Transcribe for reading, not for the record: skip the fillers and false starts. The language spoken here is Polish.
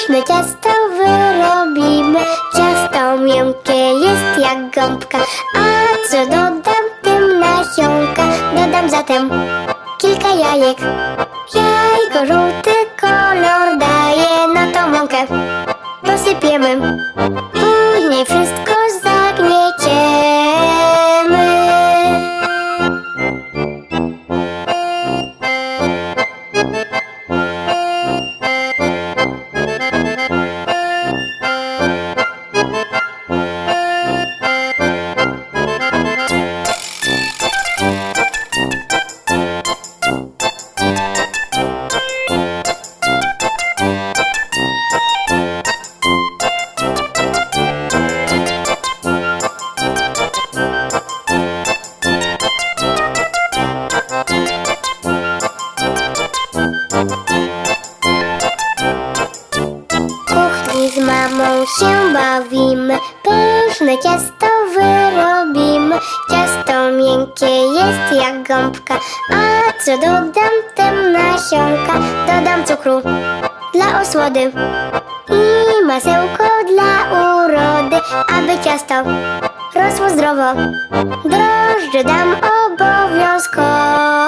Pyszne ciasto wyrobimy. Ciasto miękkie jest jak gąbka. A co dodam tym nasionka? Dodam zatem kilka jajek. Jajko żółty kolor daje, na tą mąkę posypiemy. Później wszystko zagnieciemy. Z mamą się bawimy, pyszne ciasto wyrobimy. Ciasto miękkie jest jak gąbka. A co dodam tym nasionka? Dodam cukru dla osłody i masełko dla urody, aby ciasto rosło zdrowo. Drożdże dam obowiązkowo.